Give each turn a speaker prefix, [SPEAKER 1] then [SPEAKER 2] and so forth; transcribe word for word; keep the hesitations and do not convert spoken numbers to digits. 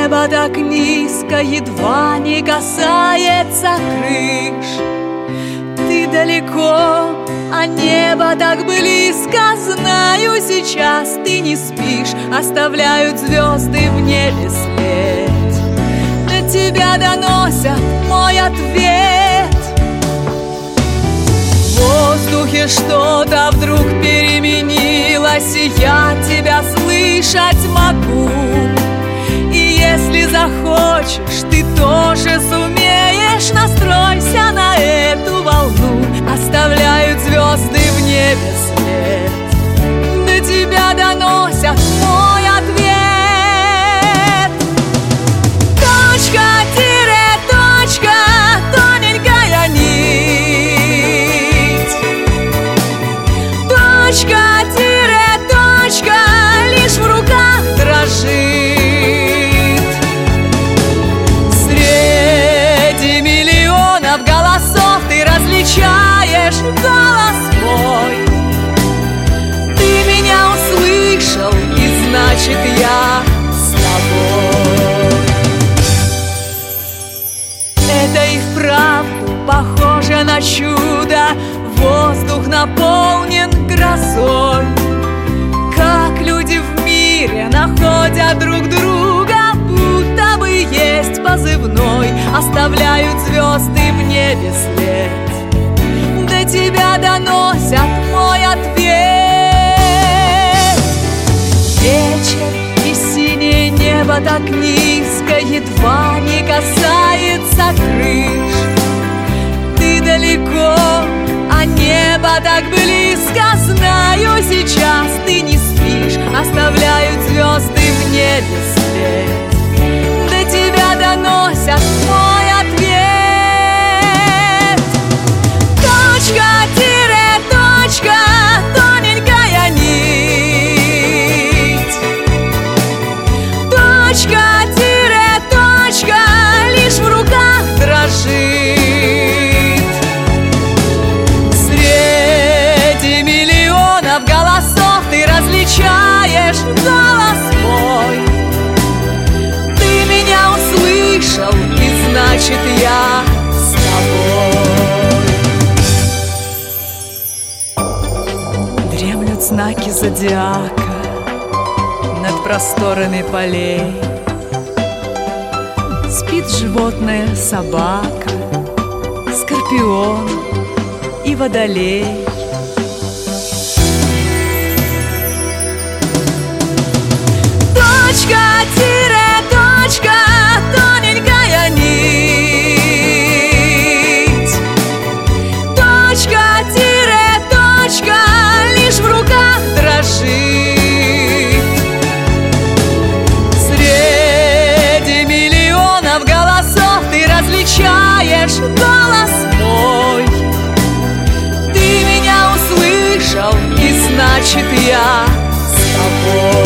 [SPEAKER 1] Небо так низко, едва не касается крыш. Ты далеко, а небо так близко. Знаю, сейчас ты не спишь. Оставляют звезды в небе след. До тебя доносят мой ответ. В воздухе что-то вдруг переменилось, и я тебя слышать могу. И если захочешь, ты тоже сумеешь. Настройся на эту волну. Оставляют звезды в небе след. До тебя доносят мой ответ. Точка, тире, точка, тоненькая нить. Точка, тире, точка, лишь в руках дрожит. Различаешь голос мой. Ты меня услышал, и значит я с тобой. Это и вправду похоже на чудо. Воздух наполнен грозой. Как люди в мире находят друг друга, будто бы есть позывной. Оставляют звезды в небе след. До тебя доносят мой ответ. Вечер и синее небо так низко, едва не касается крыш. Ты далеко, а небо так близко. Знаю, сейчас ты не спишь. Оставляют звезды в небе след. До тебя доносят мой ответ. Точка, тире, точка, тоненькая нить. Точка, тире, точка, лишь в руках дрожит. Среди миллионов голосов ты различаешь голос мой. Ты меня услышал, и значит я с тобой. Дремлют знаки зодиака над просторами полей. Спит животное, собака, скорпион и водолей. Точка, тире, точка, тоненькая нить. Точка, тире, точка, лишь в руках дрожит. Среди миллионов голосов ты различаешь голос мой. Ты меня услышал, и значит я с тобой.